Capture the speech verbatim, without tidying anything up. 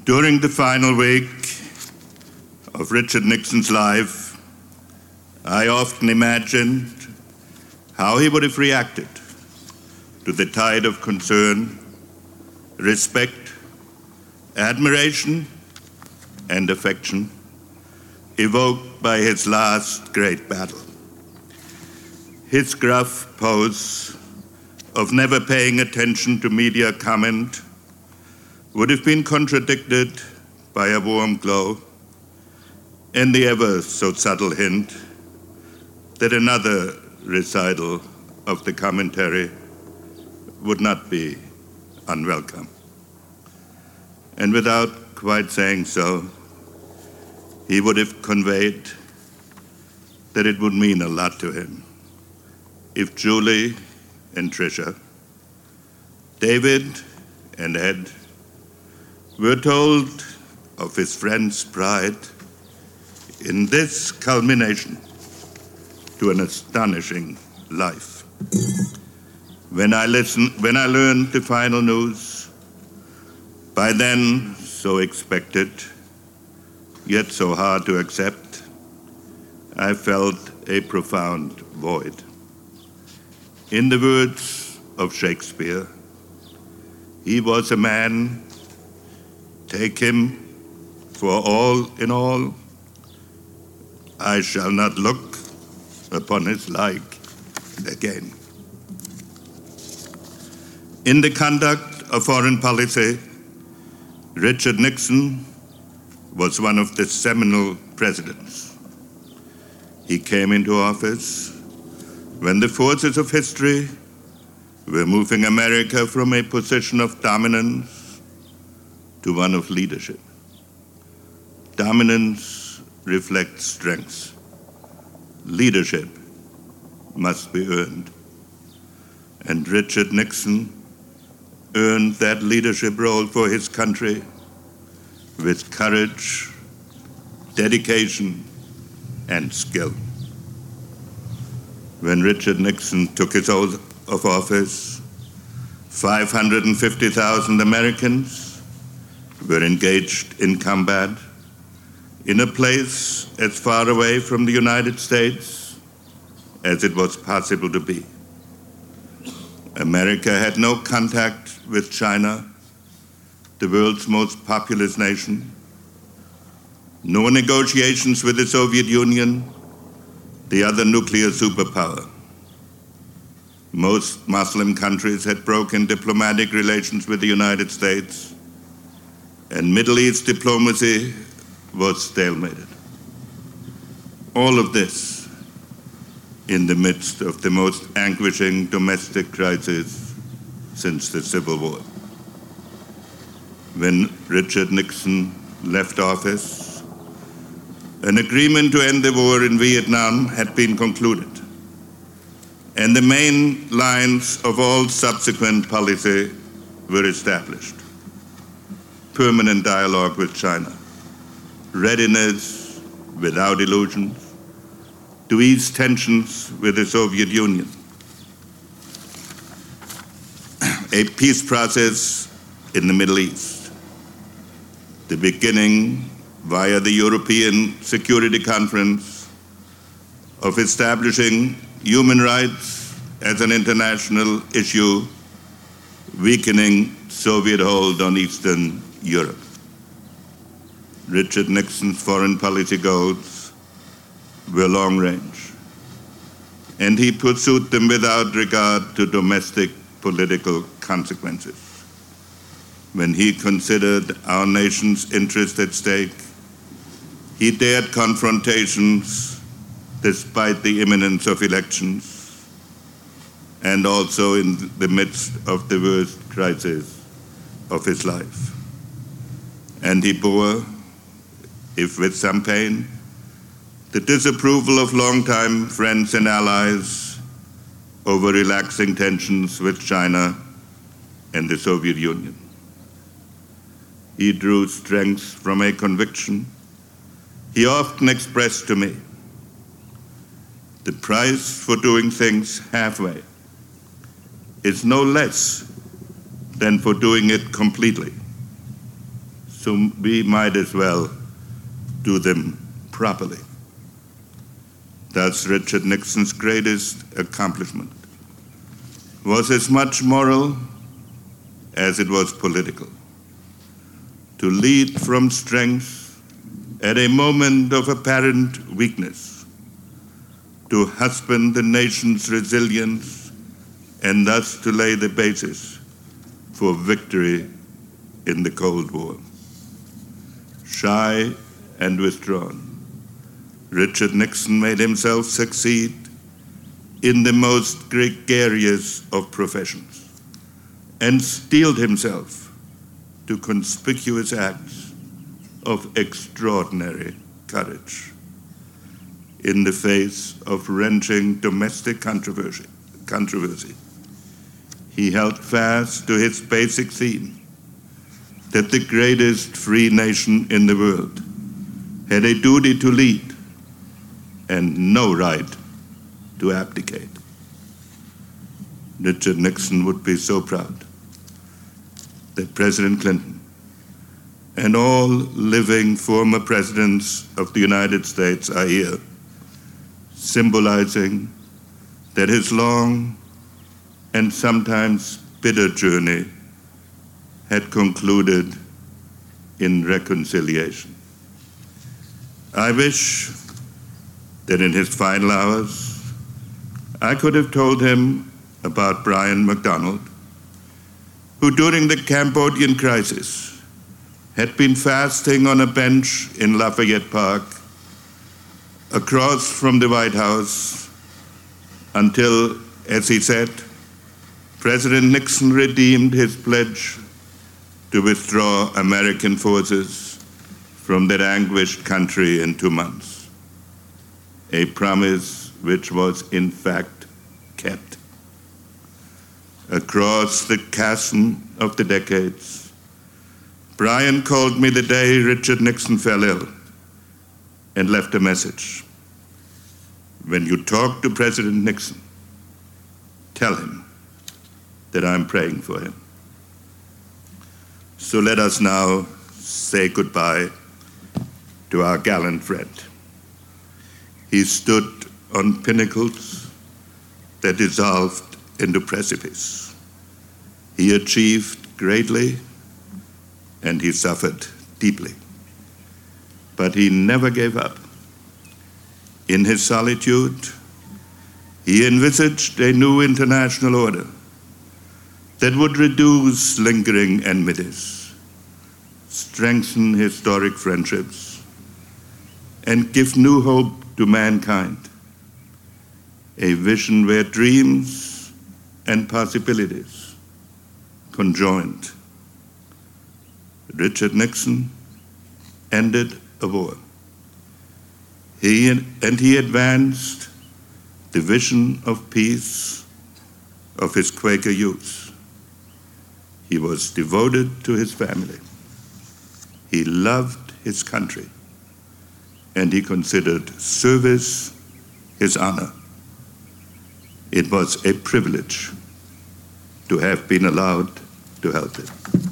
During the final week of Richard Nixon's life, I often imagined how he would have reacted to the tide of concern, respect, admiration, and affection evoked by his last great battle. His gruff pose of never paying attention to media comment would have been contradicted by a warm glow and the ever so subtle hint that another recital of the commentary would not be unwelcome. And without quite saying so, he would have conveyed that it would mean a lot to him if Julie and Tricia, David and Ed, were told of his friend's pride in this culmination to an astonishing life. When I listened, when I learned the final news, by then so expected, yet so hard to accept, I felt a profound void. In the words of Shakespeare, he was a man, take him for all in all, I shall not look upon his like again. In the conduct of foreign policy, Richard Nixon was one of the seminal presidents. He came into office when the forces of history were moving America from a position of dominance to one of leadership. Dominance reflects strength. Leadership must be earned. And Richard Nixon earned that leadership role for his country with courage, dedication, and skill. When Richard Nixon took his oath of office, five hundred fifty thousand Americans were engaged in combat in a place as far away from the United States as it was possible to be. America had no contact with China, the world's most populous nation, no negotiations with the Soviet Union, the other nuclear superpower. Most Muslim countries had broken diplomatic relations with the United States, and Middle East diplomacy was stalemated. All of this in the midst of the most anguishing domestic crisis since the Civil War. When Richard Nixon left office, an agreement to end the war in Vietnam had been concluded, and the main lines of all subsequent policy were established. Permanent dialogue with China, readiness without illusions to ease tensions with the Soviet Union, a peace process in the Middle East, the beginning via the European Security Conference of establishing human rights as an international issue, weakening Soviet hold on Eastern Europe. Richard Nixon's foreign policy goals were long range, and he pursued them without regard to domestic political consequences. When he considered our nation's interest at stake, he dared confrontations despite the imminence of elections, and also in the midst of the worst crisis of his life. And he bore, if with some pain, the disapproval of longtime friends and allies over relaxing tensions with China and the Soviet Union. He drew strength from a conviction he often expressed to me. The price for doing things halfway is no less than for doing it completely. so we might as well do them properly. Thus, Richard Nixon's greatest accomplishment was as much moral as it was political. To lead from strength at a moment of apparent weakness, to husband the nation's resilience, and thus to lay the basis for victory in the Cold War. Shy and withdrawn, Richard Nixon made himself succeed in the most gregarious of professions and steeled himself to conspicuous acts of extraordinary courage. In the face of wrenching domestic controversy, controversy, he held fast to his basic theme that the greatest free nation in the world had a duty to lead and no right to abdicate. Richard Nixon would be so proud that President Clinton and all living former presidents of the United States are here, symbolizing that his long and sometimes bitter journey had concluded in reconciliation. I wish that in his final hours, I could have told him about Brian MacDonald, who during the Cambodian crisis had been fasting on a bench in Lafayette Park across from the White House until, as he said, President Nixon redeemed his pledge to withdraw American forces from that anguished country in two months, a promise which was in fact kept. Across the chasm of the decades, Brian called me the day Richard Nixon fell ill and left a message. When you talk to President Nixon, tell him that I'm praying for him. So let us now say goodbye to our gallant friend. He stood on pinnacles that dissolved into precipice. He achieved greatly and he suffered deeply. But he never gave up. In his solitude, he envisaged a new international order that would reduce lingering enmities, strengthen historic friendships, and give new hope to mankind, a vision where dreams and possibilities conjoined. Richard Nixon ended a war. He and he advanced the vision of peace of his Quaker youth. He was devoted to his family. He loved his country, and he considered service his honor. It was a privilege to have been allowed to help it.